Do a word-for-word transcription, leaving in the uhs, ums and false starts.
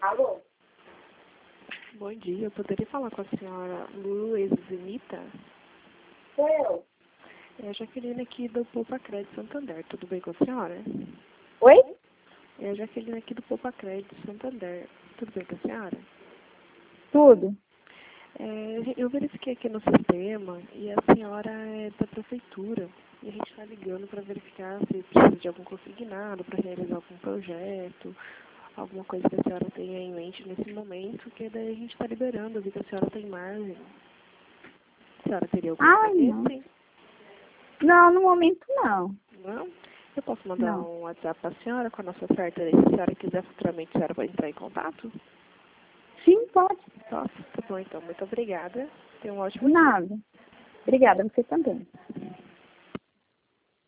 Alô? Bom dia, eu poderia falar com a senhora Luizinita? Sou eu. É a Jaqueline aqui do Poupa Crédito Santander, tudo bem com a senhora? Oi? É a Jaqueline aqui do Poupa Crédito Santander, tudo bem com a senhora? Tudo. É, eu verifiquei aqui no sistema e a senhora é da prefeitura e a gente está ligando para verificar se precisa de algum consignado para realizar algum projeto, alguma coisa que a senhora tenha em mente nesse momento, que daí a gente está liberando, vi que a senhora tem margem. A senhora teria algum Ai, não. interesse? Não, no momento não. Não? Eu posso mandar Não. um WhatsApp para a senhora com a nossa oferta aí, se a senhora quiser futuramente, a senhora vai entrar em contato? Sim, pode. Nossa, tá bom então. Muito obrigada. Tenha um ótimo De dia. nada. Obrigada, você também.